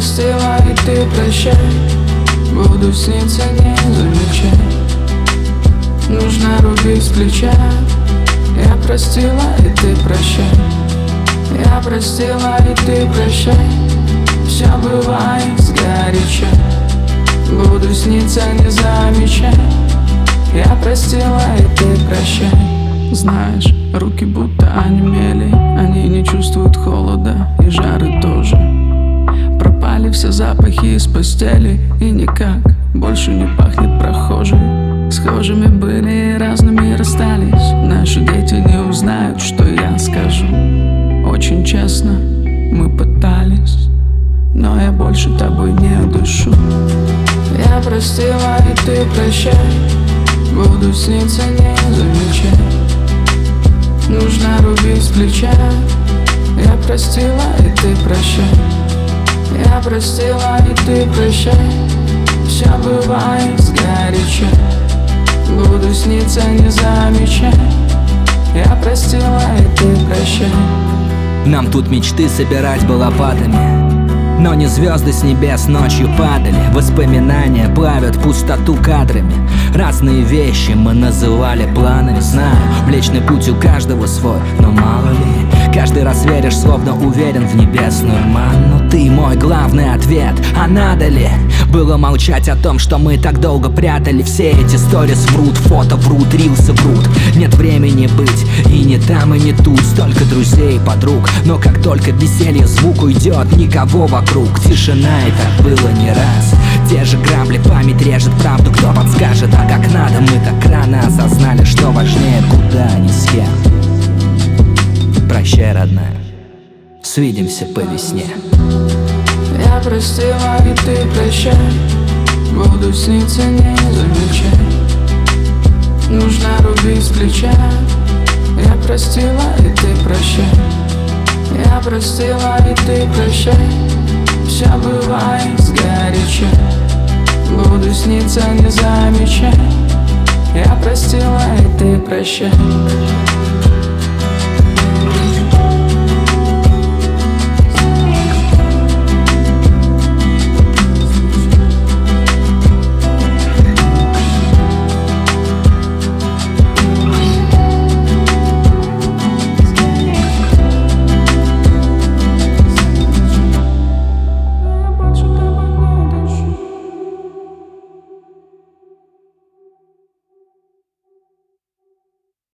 простила, и ты прощай. Буду сниться, не замечай. Нужно рубить с плеча. Я простила, и ты прощай. Я простила, и ты прощай. Все бывает сгоряча. Буду сниться, не замечай. Я простила, и ты прощай. Знаешь, руки будто онемели. Они не чувствуют холода и жары тоже. Пропали все запахи из постели. И никак больше не пахнет прохожим. Схожими были и разными расстались. Наши дети не узнают, что я скажу. Очень честно мы пытались, но я больше тобой не дышу. Я простила, и ты прощай. Буду сниться, не замечай. Нужно рубить с плеча. Я простила, и ты прощай. Я простила, и ты прощай. Все бывает сгоряча. Буду сниться, не замечай. Я простила, и ты прощай. Нам тут мечты собирать бы лопатами, но не звезды с небес ночью падали. Воспоминания плавят пустоту кадрами. Разные вещи мы называли планами. Знаю, Млечный Путь у каждого свой, но мало ли, каждый раз веришь, словно уверен в небесную манну. Ты мой главный ответ, а надо ли было молчать о том, что мы так долго прятали? Все эти сторис врут, фото врут, рилсы врут. Нет времени быть и не там, и не тут. Столько друзей и подруг, но как только веселье звук уйдет, никого вокруг. Тишина, и так было не раз. Те же грабли, память режет правду. Кто подскажет, а как надо? Мы так рано осознали, что важнее, куда, ни с кем. Прощай, родная, свидимся по весне. Я простила, и ты прощай. Буду сниться, не замечай. Нужно рубить с плеча. Я простила, и ты прощай. Я простила, и ты прощай. Все бывает сгоряча. Буду сниться, не замечай. Я простила, и ты прощай.